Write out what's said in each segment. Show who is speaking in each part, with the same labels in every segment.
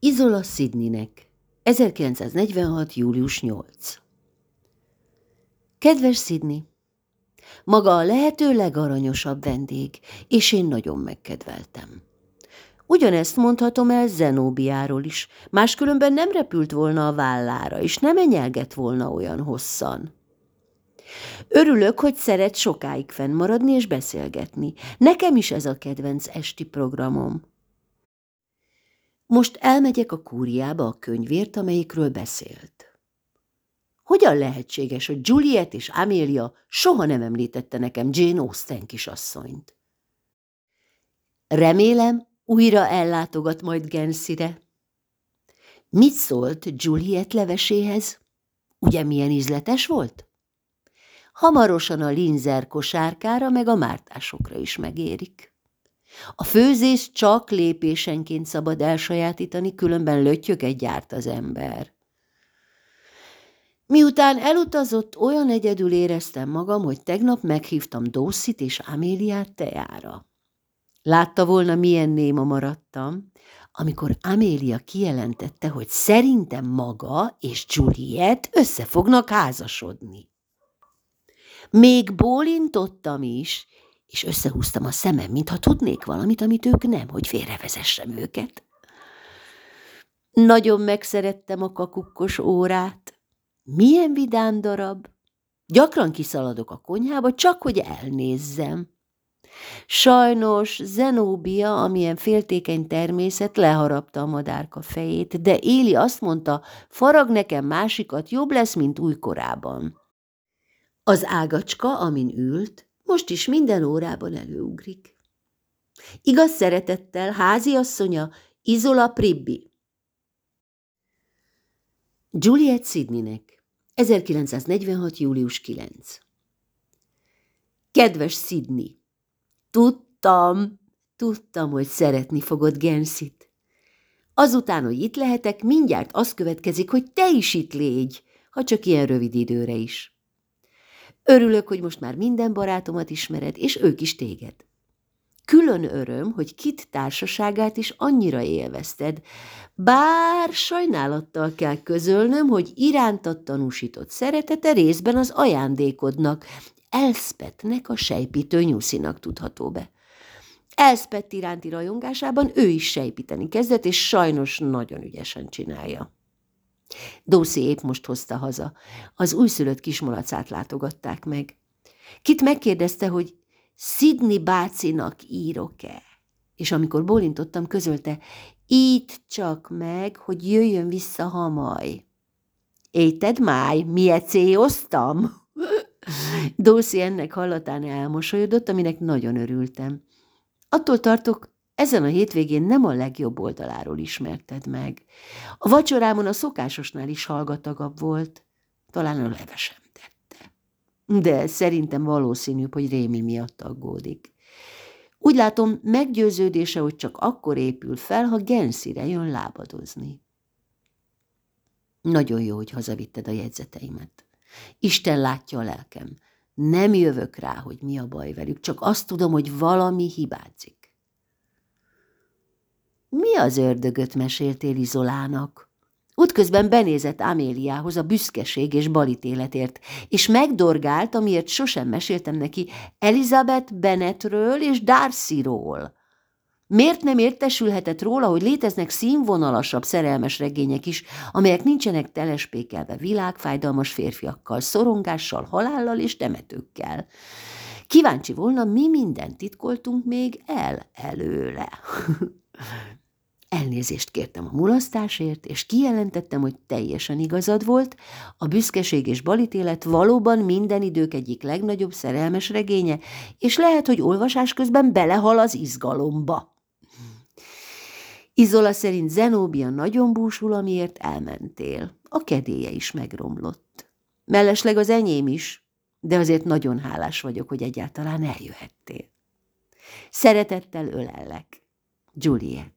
Speaker 1: Isola Sydneynek, 1946. július 8. Kedves Sydney, maga a lehető legaranyosabb vendég, és én nagyon megkedveltem. Ugyanezt mondhatom el Zenóbiáról is, máskülönben nem repült volna a vállára, és nem enyelgett volna olyan hosszan. Örülök, hogy szeret sokáig fennmaradni és beszélgetni. Nekem is ez a kedvenc esti programom. Most elmegyek a kúriába a könyvért, amelyikről beszélt. Hogyan lehetséges, hogy Juliet és Amelia soha nem említette nekem Jane Austen kisasszonyt? Remélem, újra ellátogat majd Guernseyre. Mit szólt Juliet leveséhez? Ugye milyen ízletes volt? Hamarosan a linzer kosárkára meg a mártásokra is megérik. A főzést csak lépésenként szabad elsajátítani, különben löttyöket gyárt az ember. Miután elutazott, olyan egyedül éreztem magam, hogy tegnap meghívtam Dawsit és Améliát teára. Látta volna, milyen néma maradtam, amikor Amélia kijelentette, hogy szerintem maga és Juliet össze fognak házasodni. Még bólintottam is, és összehúztam a szemem, mintha tudnék valamit, amit ők nem, hogy félrevezessem őket. Nagyon megszerettem a kakukkos órát. Milyen vidám darab! Gyakran kiszaladok a konyhába, csak hogy elnézzem. Sajnos Zenóbia, amilyen féltékeny természet, leharapta a madárka fejét, de Éli azt mondta, farag nekem másikat, jobb lesz, mint újkorában. Az ágacska, amin ült, most is minden órában előugrik. Igaz szeretettel, háziasszonya Isola Pribbi. Juliet Sydneynek, 1946. július 9. Kedves Sydney! Tudtam, hogy szeretni fogod Guernseyt. Azután, hogy itt lehetek, mindjárt az következik, hogy te is itt légy, ha csak ilyen rövid időre is. Örülök, hogy most már minden barátomat ismered, és ők is téged. Külön öröm, hogy Kit társaságát is annyira élvezted, bár sajnálattal kell közölnöm, hogy irántad tanúsított szeretete részben az ajándékodnak, Elspethnek, a sejpítő nyuszinak tudható be. Elspeth iránti rajongásában ő is sejpíteni kezdett, és sajnos nagyon ügyesen csinálja. Dawsy épp most hozta haza. Az újszülött kismalacát látogatták meg. Kit megkérdezte, hogy Sydney bácinak írok-e, és amikor bólintottam, közölte, itt csak meg, hogy jöjjön vissza hamaj. Éted máj, miecéoztam? Dawsy ennek hallatán elmosolyodott, aminek nagyon örültem. Attól tartok, ezen a hétvégén nem a legjobb oldaláról ismerted meg. A vacsorámon a szokásosnál is hallgatagabb volt. Talán a levesem tette. De szerintem valószínűbb, hogy Rémi miatt aggódik. Úgy látom, meggyőződése, hogy csak akkor épül fel, ha Guernseyre jön lábadozni. Nagyon jó, hogy hazavitted a jegyzeteimet. Isten látja a lelkem. Nem jövök rá, hogy mi a baj velük, csak azt tudom, hogy valami hibázik. Mi az ördögöt meséltél Isolának? Útközben benézett Améliához a büszkeség és balítéletért, és megdorgált, amiért sosem meséltem neki Elizabeth Bennetről és Darcyról. Miért nem értesülhetett róla, hogy léteznek színvonalasabb szerelmes regények is, amelyek nincsenek telespékelve világfájdalmas férfiakkal, szorongással, halállal és temetőkkel? Kíváncsi volna, mi mindent titkoltunk még el előle. Elnézést kértem a mulasztásért, és kijelentettem, hogy teljesen igazad volt, a büszkeség és balítélet valóban minden idők egyik legnagyobb szerelmes regénye, és lehet, hogy olvasás közben belehal az izgalomba. Isola szerint Zenóbia nagyon búsul, amiért elmentél. A kedélye is megromlott. Mellesleg az enyém is, de azért nagyon hálás vagyok, hogy egyáltalán eljöhettél. Szeretettel ölellek. Juliet.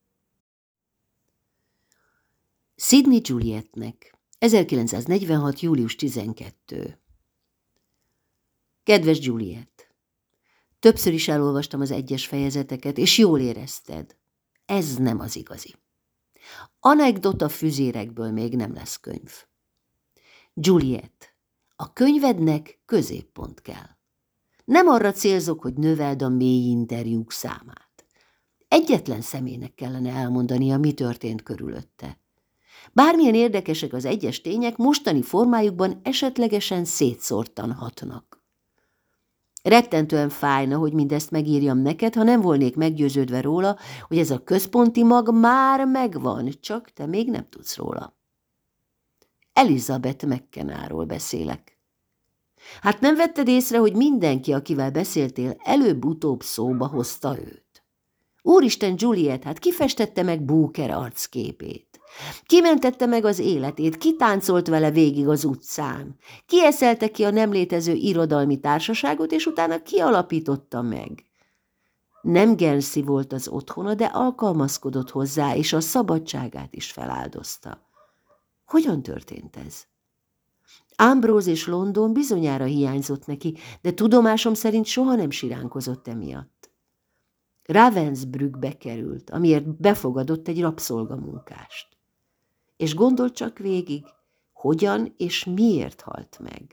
Speaker 1: Sydney Julietnek, 1946. július 12. Kedves Juliet! Többször is elolvastam az egyes fejezeteket, és jól érezted. Ez nem az igazi. Anekdota füzérekből még nem lesz könyv. Juliet, a könyvednek középpont kell. Nem arra célzok, hogy növeld a mély interjúk számát. Egyetlen személynek kellene elmondania, mi történt körülötte. Bármilyen érdekesek az egyes tények, mostani formájukban esetlegesen szétszórtanhatnak. Rettentően fájna, hogy mindezt megírjam neked, ha nem volnék meggyőződve róla, hogy ez a központi mag már megvan, csak te még nem tudsz róla. Elizabeth McKennáról beszélek. Hát nem vetted észre, hogy mindenki, akivel beszéltél, előbb-utóbb szóba hozta őt? Úristen, Juliet, hát ki festette meg Booker arcképét? Ki mentette meg az életét? Ki táncolt vele végig az utcán? Ki eszelte ki a nem létező irodalmi társaságot, és utána ki alapította meg? Nem Guernsey volt az otthona, de alkalmazkodott hozzá, és a szabadságát is feláldozta. Hogyan történt ez? Ambrose és London bizonyára hiányzott neki, de tudomásom szerint soha nem siránkozott emiatt. Ravensbrückbe került, amiért befogadott egy rabszolgamunkást. És gondold csak végig, hogyan és miért halt meg.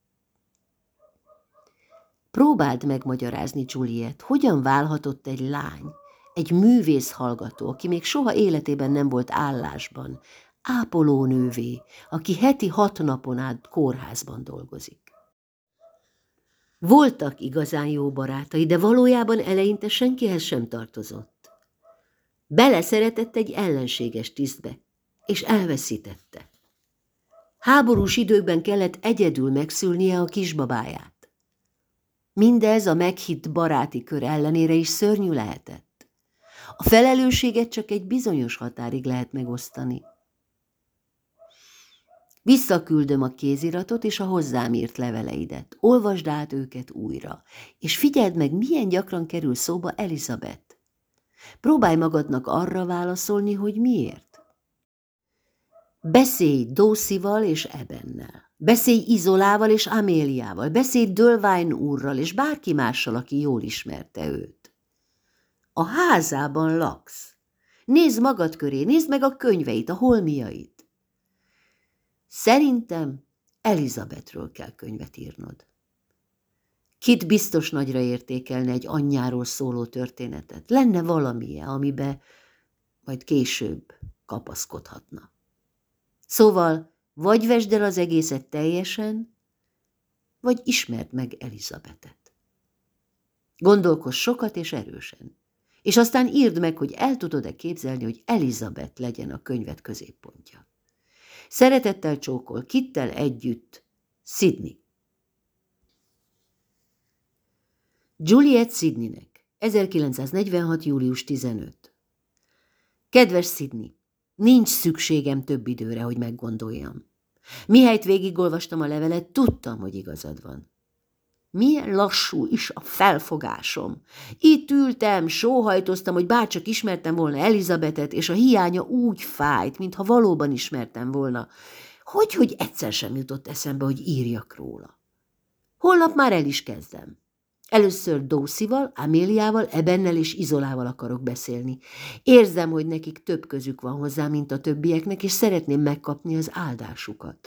Speaker 1: Próbáld megmagyarázni, Juliet, hogyan válhatott egy lány, egy művész hallgató, aki még soha életében nem volt állásban, ápolónővé, aki heti 6 napon át kórházban dolgozik. Voltak igazán jó barátai, de valójában eleinte senkihez sem tartozott. Beleszeretett egy ellenséges tisztbe, és elveszítette. Háborús időkben kellett egyedül megszülnie a kisbabáját. Mindez a meghitt baráti kör ellenére is szörnyű lehetett. A felelősséget csak egy bizonyos határig lehet megosztani. Visszaküldöm a kéziratot és a hozzám írt leveleidet. Olvasd át őket újra, és figyeld meg, milyen gyakran kerül szóba Elizabeth. Próbálj magadnak arra válaszolni, hogy miért. Beszélj Darcyval és Ebennel. Beszélj Izolával és Améliával. Beszélj Dölvine úrral és bárki mással, aki jól ismerte őt. A házában laksz. Nézd magad köré, nézd meg a könyveit, a holmiait. Szerintem Elizabethről kell könyvet írnod. Kit biztos nagyra értékelne egy anyjáról szóló történetet. Lenne valamilyen, amibe majd később kapaszkodhatna. Szóval vagy vesd el az egészet teljesen, vagy ismerd meg Elizabethet. Gondolkozz sokat és erősen, és aztán írd meg, hogy el tudod-e képzelni, hogy Elizabeth legyen a könyved középpontja. Szeretettel csókol, Kittel együtt, Sydney. Juliet Sydneynek, 1946. július 15. Kedves Sydney, nincs szükségem több időre, hogy meggondoljam. Mihelyt végigolvastam a levelet, tudtam, hogy igazad van. Milyen lassú is a felfogásom. Itt ültem, sóhajtoztam, hogy bárcsak ismertem volna Elizabethet, és a hiánya úgy fájt, mintha valóban ismertem volna. Hogy egyszer sem jutott eszembe, hogy írjak róla. Holnap már el is kezdem. Először Darcyval, Améliával, Ebennel és Izolával akarok beszélni. Érzem, hogy nekik több közük van hozzá, mint a többieknek, és szeretném megkapni az áldásukat.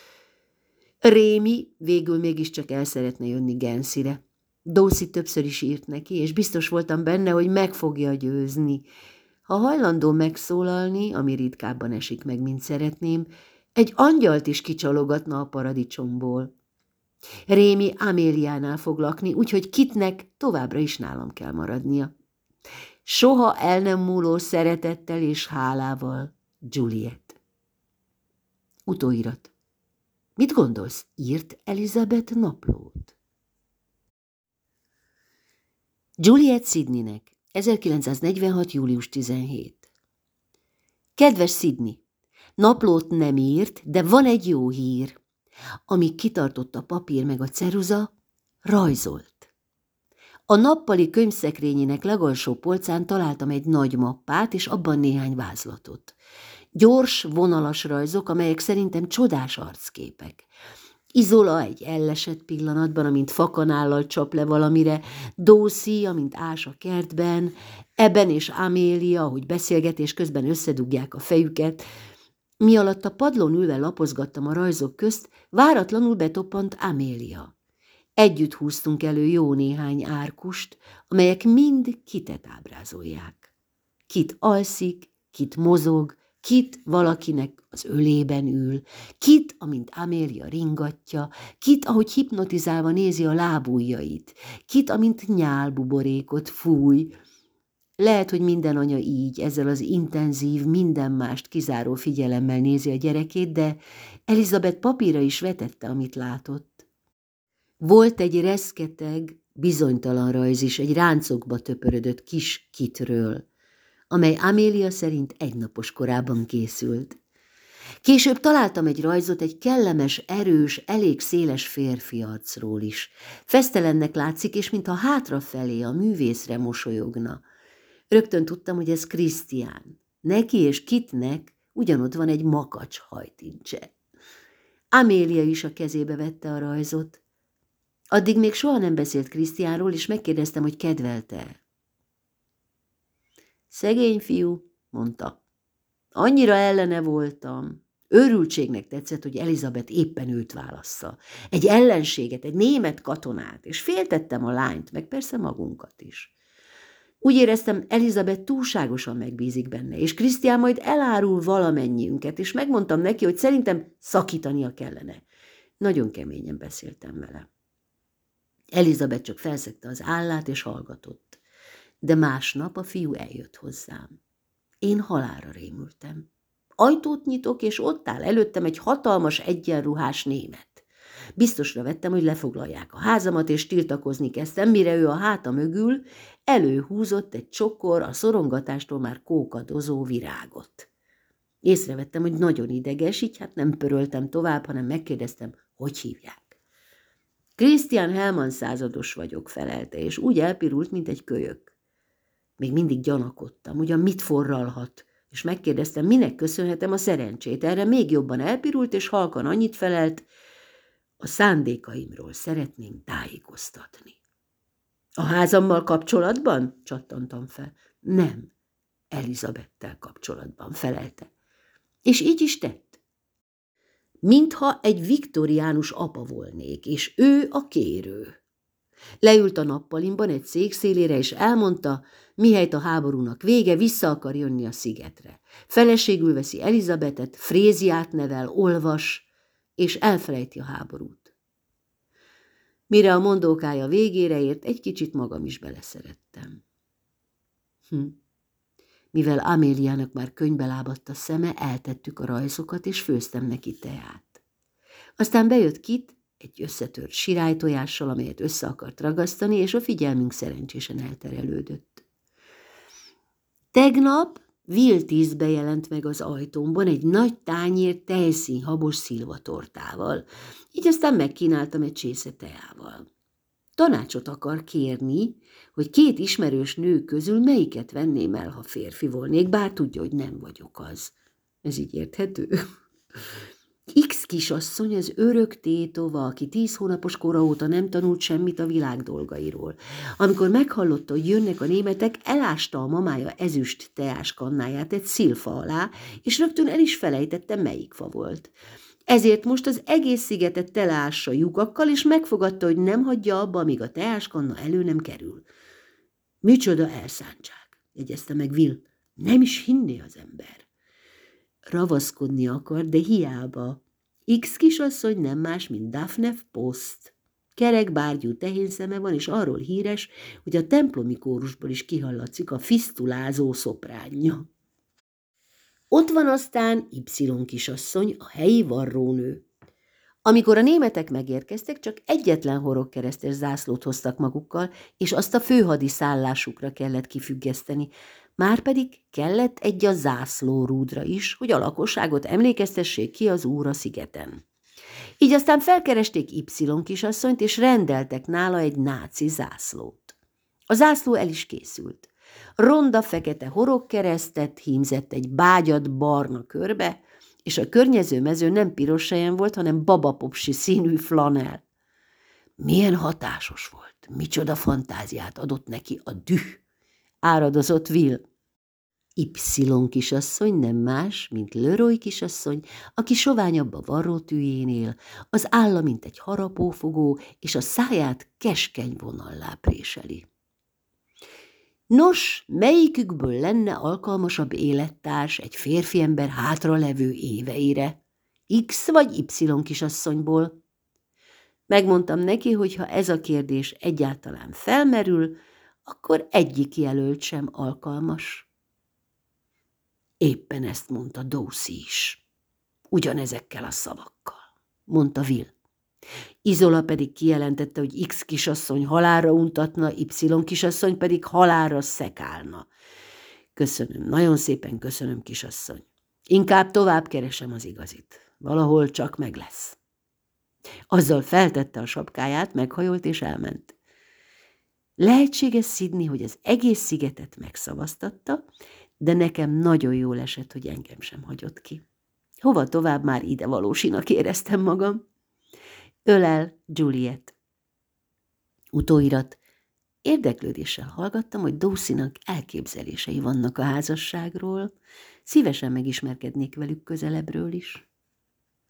Speaker 1: Rémi végül mégiscsak el szeretne jönni Guernseyre. Darcy többször is írt neki, és biztos voltam benne, hogy meg fogja győzni. Ha hajlandó megszólalni, ami ritkábban esik meg, mint szeretném, egy angyalt is kicsalogatna a paradicsomból. Rémi Améliánál fog lakni, úgyhogy Kitnek továbbra is nálam kell maradnia. Soha el nem múló szeretettel és hálával, Juliet. Utóirat. Mit gondolsz, írt Elizabeth naplót? Juliet Sydneynek, 1946. július 17. Kedves Sydney, naplót nem írt, de van egy jó hír. Amíg kitartott a papír meg a ceruza, rajzolt. A nappali könyvszekrényének legalsó polcán találtam egy nagy mappát, és abban néhány vázlatot. Gyors, vonalas rajzok, amelyek szerintem csodás arcképek. Izola egy ellesett pillanatban, amint fakanállal csap le valamire, Dószi, amint ás a kertben, Eben és Amélia, ahogy beszélgetés közben összedugják a fejüket. Mi alatt a padlón ülve lapozgattam a rajzok közt, váratlanul betoppant Amélia. Együtt húztunk elő jó néhány árkust, amelyek mind Kitet ábrázolják. Kit alszik, Kit mozog, Kit valakinek az ölében ül, Kit, amint Amélia ringatja, Kit, ahogy hipnotizálva nézi a lábujjait, Kit, amint nyálbuborékot fúj. Lehet, hogy minden anya így, ezzel az intenzív, minden mást kizáró figyelemmel nézi a gyerekét, de Elizabeth papírra is vetette, amit látott. Volt egy reszketeg, bizonytalan rajz is egy ráncokba töpörödött kis Kitről, amely Amélia szerint egynapos korában készült. Később találtam egy rajzot egy kellemes, erős, elég széles férfi arcról is. Fesztelennek látszik, és mintha hátrafelé a művészre mosolyogna. Rögtön tudtam, hogy ez Krisztián. Neki és Kitnek ugyanott van egy makacs hajtincse. Amélia is a kezébe vette a rajzot. Addig még soha nem beszélt Krisztiánról, és megkérdeztem, hogy kedvelte. Szegény fiú, mondta. Annyira ellene voltam. Őrültségnek tetszett, hogy Elizabeth éppen őt válassza. Egy ellenséget, egy német katonát, és féltettem a lányt, meg persze magunkat is. Úgy éreztem, Elizabeth túlságosan megbízik benne, és Krisztián majd elárul valamennyiünket, és megmondtam neki, hogy szerintem szakítania kellene. Nagyon keményen beszéltem vele. Elizabeth csak felszegte az állát, és hallgatott. De másnap a fiú eljött hozzám. Én halálra rémültem. Ajtót nyitok, és ott áll előttem egy hatalmas egyenruhás német. Biztosra vettem, hogy lefoglalják a házamat, és tiltakozni kezdtem, mire ő a háta mögül előhúzott egy csokor a szorongatástól már kókadozó virágot. Észrevettem, hogy nagyon ideges, így hát nem pöröltem tovább, hanem megkérdeztem, hogy hívják. Christian Helman százados vagyok, felelte, és úgy elpirult, mint egy kölyök. Még mindig gyanakodtam, ugyan mit forralhat, és megkérdeztem, minek köszönhetem a szerencsét. Erre még jobban elpirult, és halkan annyit felelt, a szándékaimról szeretném tájékoztatni. A házammal kapcsolatban? Csattantam fel. Nem, Elizabettel kapcsolatban, felelte. És így is tett. Mintha egy viktoriánus apa volnék, és ő a kérő. Leült a nappalimban egy szék szélére, és elmondta, mihelyt a háborúnak vége, vissza akar jönni a szigetre. Feleségül veszi Elizabetet, Fréziát nevel, olvas, és elfelejti a háborút. Mire a mondókája végére ért, egy kicsit magam is beleszerettem. Mivel Améliának már könyvbe lábadt a szeme, eltettük a rajzokat, és főztem neki teát. Aztán bejött Kit egy összetört sirálytojással, amelyet össze akart ragasztani, és a figyelmünk szerencsésen elterelődött. Tegnap Will 10 jelent meg az ajtómban egy nagy tányér tejszínhabos szilvatortával, így aztán megkínáltam egy csésze teával. Tanácsot akar kérni, hogy 2 ismerős nő közül melyiket venném el, ha férfi volnék, bár tudja, hogy nem vagyok az. Ez így érthető? X kisasszony az örök tétova, aki 10 hónapos kora óta nem tanult semmit a világ dolgairól. Amikor meghallotta, hogy jönnek a németek, elásta a mamája ezüst teáskannáját egy szilfa alá, és rögtön el is felejtette, melyik fa volt. Ezért most az egész szigetet teleássa lyukakkal, és megfogadta, hogy nem hagyja abba, amíg a teáskanna elő nem kerül. Micsoda elszántság, jegyezte meg Will. Nem is hinné az ember. Ravaszkodni akar, de hiába. X kisasszony nem más, mint Daphne Post. Kerek bárgyú tehénszeme van, és arról híres, hogy a templomi kórusból is kihallatszik a fisztulázó szopránja. Ott van aztán Y kisasszony, a helyi varrónő. Amikor a németek megérkeztek, csak egyetlen horogkeresztes zászlót hoztak magukkal, és azt a főhadiszállásukra kellett kifüggeszteni. Márpedig kellett egy a zászlórúdra is, hogy a lakosságot emlékeztessék ki az úr a szigeten. Így aztán felkeresték Y kisasszonyt, és rendeltek nála egy náci zászlót. A zászló el is készült. Ronda fekete horogkeresztet hímzett egy bágyat barna körbe, és a környező mező nem piros selyem volt, hanem babapopsi színű flanell. Milyen hatásos volt, micsoda fantáziát adott neki a düh, áradozott Will. Y kisasszony nem más, mint Leroy kisasszony, aki soványabb a varrótűjén él, az álla, mint egy harapófogó, és a száját keskeny vonallá préseli. Nos, melyikükből lenne alkalmasabb élettárs egy férfiember hátralevő éveire? X vagy Y kisasszonyból? Megmondtam neki, hogy ha ez a kérdés egyáltalán felmerül, akkor egyik jelölt sem alkalmas. Éppen ezt mondta Dawsey is. Ugyanezekkel a szavakkal, mondta Will. Izola pedig kijelentette, hogy X kisasszony halálra untatna, Y kisasszony pedig halálra szekálna. Köszönöm, nagyon szépen köszönöm, kisasszony. Inkább tovább keresem az igazit. Valahol csak meg lesz. Azzal feltette a sapkáját, meghajolt és elment. Lehetséges, Sydney, hogy az egész szigetet megszavaztatta, de nekem nagyon jól esett, hogy engem sem hagyott ki. Hova tovább, már ide valósinak éreztem magam. Ölel, Juliet. Utóirat. Érdeklődéssel hallgattam, hogy Dawseynak elképzelései vannak a házasságról. Szívesen megismerkednék velük közelebbről is.